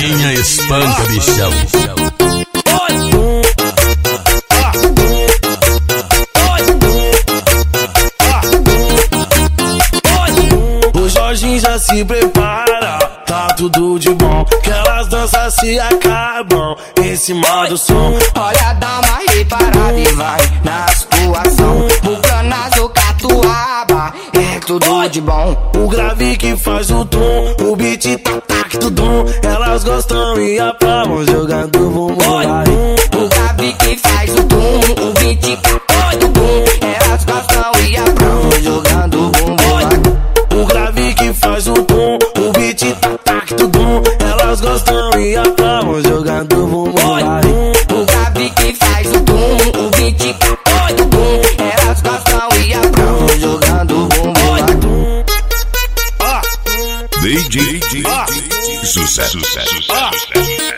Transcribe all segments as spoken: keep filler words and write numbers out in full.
Novinha espanca bichão. O Jorginho já se prepara, tá tudo de bom, que elas danças se acabam em cima do som. Olha, dá uma reparada e vai na situação. Bucanazo, catuaba, é tudo de bom. O grave que faz o tom, o beat tá tac tudum. Elas gostam e aplaudem jogando bumbum. O grave que faz o tom, o beat tá tac tudum. Elas gostam e aplaudem jogando bumbum. O grave que faz o tom, o beat tá tac tudum. Elas gostam e aplaudem jogando bumbum. O grave que faz o tom, o beat tá tac tudum. Elas gostam e aplaudem jogando bumbum. D J Sucesso, sucesso, sucesso.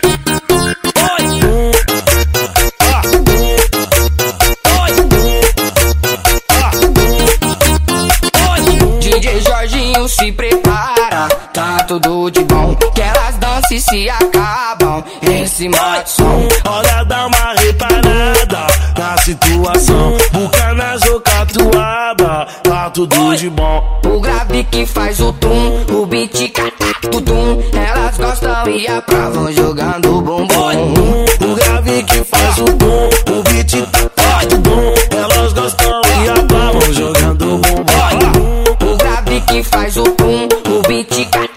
D J Jorginho se prepara, tá tudo de bom, que elas dançam e se acabam em cima do som. Olha, dá uma reparada na situação. Bucanazo, catuaba, tá tudo de bom. O grave que faz o tum, o beat catac tudum. Elas gostam e aprovam jogando bumbum. O grave que faz o tom, o beat tá tac tudum. Elas gostam e aprovam jogando bumbum. O grave que faz o tum, o beat catac